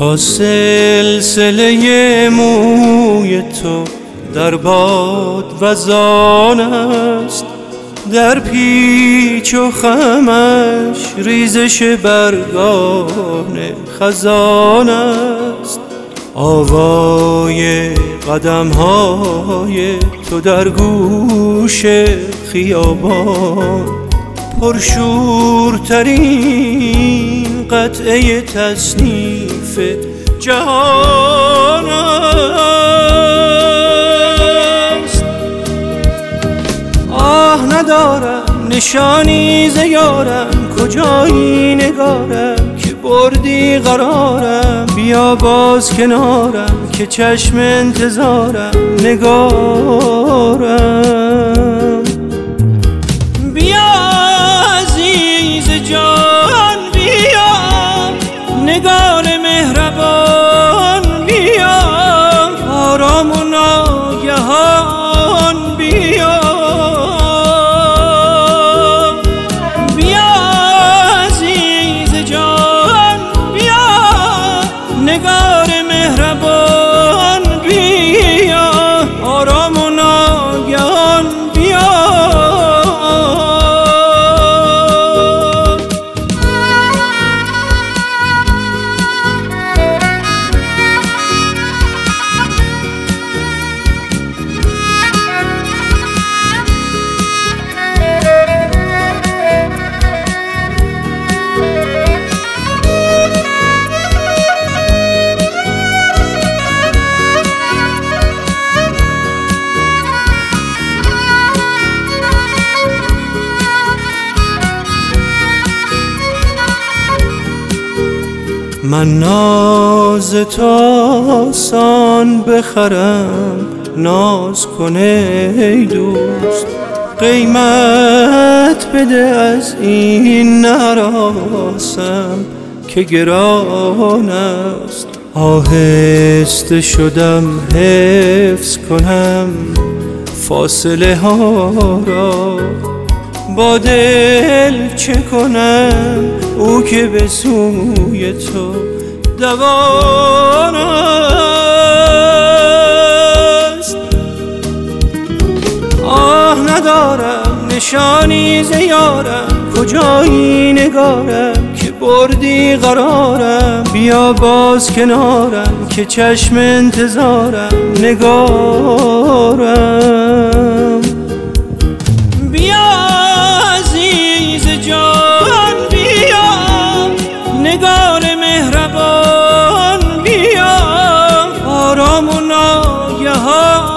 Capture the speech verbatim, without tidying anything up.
تا سلسله موی تو در باد وزان است، در پیچ و خمش ریزش برگان خزان است. آوای قدم های تو در گوش خیابان پرشورترین قطعه تصنیف جهان است. آه ندارم نشانی ز یارم، کجایی نگارم که بردی قرارم. بیا باز کنارم که چشم انتظارم نگارم. بیا عزیز جان بیا، نگار مهربان بیا، آرام و ناگهان بیا. بیا عزیز جان بیا، نگار مهربان بیا، آرام و ناگهان بیا. من ناز تو آسان بخرم، ناز کن ای دوست، قیمت بده از این نراسم که گران است. آهسته شدم حفظ کنم فاصله ها را، با دل چه کنم او که به سوی تو دوان است. آه ندارم نشانی ز یارم، کجایی نگارم که بردی قرارم. بیا باز کنارم که چشم انتظارم نگارم. بیا عزیز جان بیا، نگار مهربان بیا، آرام و ناگهان